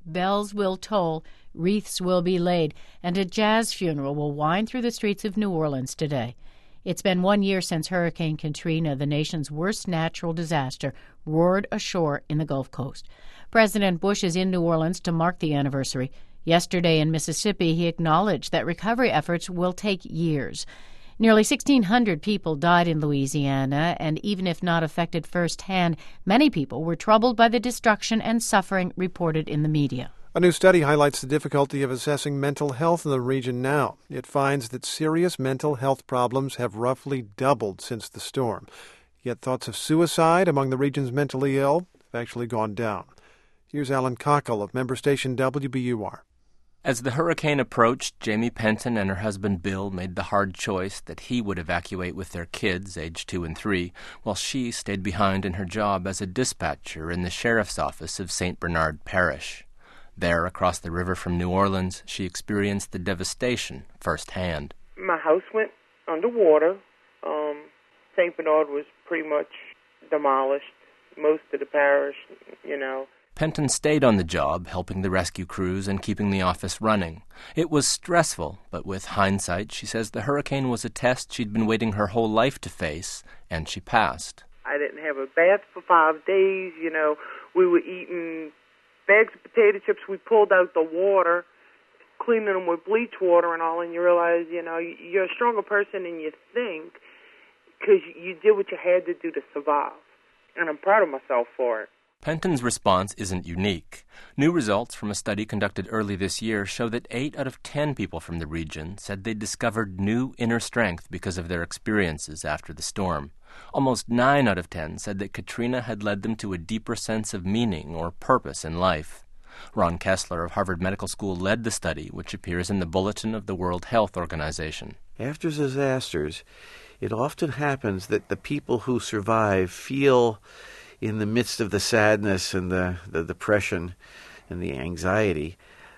bells will toll, wreaths will be laid, and a jazz funeral will wind through the streets of New Orleans today. It's been 1 year since Hurricane Katrina, the nation's worst natural disaster, roared ashore in the Gulf Coast. President Bush is in New Orleans to mark the anniversary. Yesterday in Mississippi, he acknowledged that recovery efforts will take years. Nearly 1,600 people died in Louisiana, and even if not affected firsthand, many people were troubled by the destruction and suffering reported in the media. A new study highlights the difficulty of assessing mental health in the region now. It finds that serious mental health problems have roughly doubled since the storm. Yet thoughts of suicide among the region's mentally ill have actually gone down. Here's Alan Cockle of member station WBUR. As the hurricane approached, Jamie Penton and her husband Bill made the hard choice that he would evacuate with their kids, aged 2 and 3, while she stayed behind in her job as a dispatcher in the sheriff's office of St. Bernard Parish. There, across the river from New Orleans, she experienced the devastation firsthand. My house went underwater. St. Bernard was pretty much demolished, most of the parish, Penton stayed on the job, helping the rescue crews and keeping the office running. It was stressful, but with hindsight, she says the hurricane was a test she'd been waiting her whole life to face, and she passed. I didn't have a bath for 5 days, We were eating bags of potato chips. We pulled out the water, cleaning them with bleach water and all, and you realize, you're a stronger person than you think because you did what you had to do to survive. And I'm proud of myself for it. Penton's response isn't unique. New results from a study conducted early this year show that 8 out of 10 people from the region said they'd discovered new inner strength because of their experiences after the storm. Almost 9 out of 10 said that Katrina had led them to a deeper sense of meaning or purpose in life. Ron Kessler of Harvard Medical School led the study, which appears in the Bulletin of the World Health Organization. After disasters, it often happens that the people who survive feel, in the midst of the sadness and the depression and the anxiety,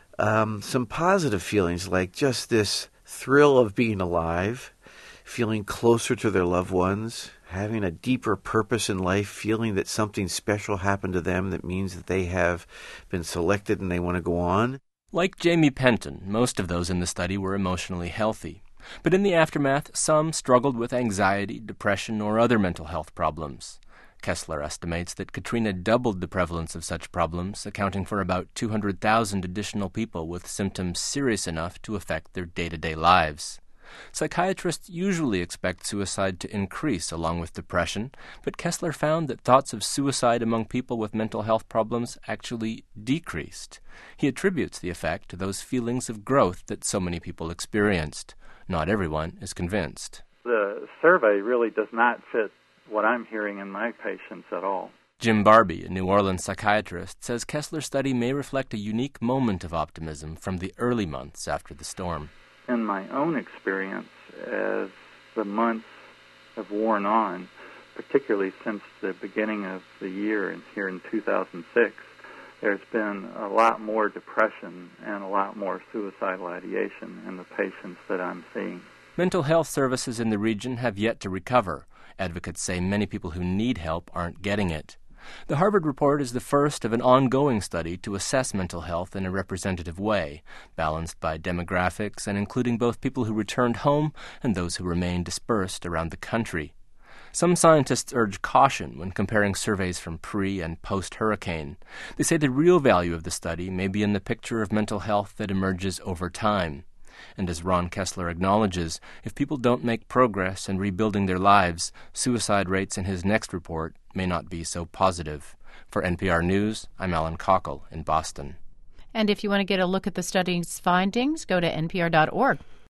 some positive feelings like just this thrill of being alive, feeling closer to their loved ones, having a deeper purpose in life, feeling that something special happened to them that means that they have been selected and they want to go on. Like Jamie Penton, most of those in the study were emotionally healthy. But in the aftermath, some struggled with anxiety, depression, or other mental health problems. Kessler estimates that Katrina doubled the prevalence of such problems, accounting for about 200,000 additional people with symptoms serious enough to affect their day-to-day lives. Psychiatrists usually expect suicide to increase along with depression, but Kessler found that thoughts of suicide among people with mental health problems actually decreased. He attributes the effect to those feelings of growth that so many people experienced. Not everyone is convinced. The survey really does not fit what I'm hearing in my patients at all. Jim Barbie, a New Orleans psychiatrist, says Kessler's study may reflect a unique moment of optimism from the early months after the storm. In my own experience, as the months have worn on, particularly since the beginning of the year and here in 2006, there's been a lot more depression and a lot more suicidal ideation in the patients that I'm seeing. Mental health services in the region have yet to recover. Advocates say many people who need help aren't getting it. The Harvard report is the first of an ongoing study to assess mental health in a representative way, balanced by demographics and including both people who returned home and those who remain dispersed around the country. Some scientists urge caution when comparing surveys from pre- and post-hurricane. They say the real value of the study may be in the picture of mental health that emerges over time. And as Ron Kessler acknowledges, if people don't make progress in rebuilding their lives, suicide rates in his next report may not be so positive. For NPR News, I'm Alan Cockle in Boston. And if you want to get a look at the study's findings, go to npr.org.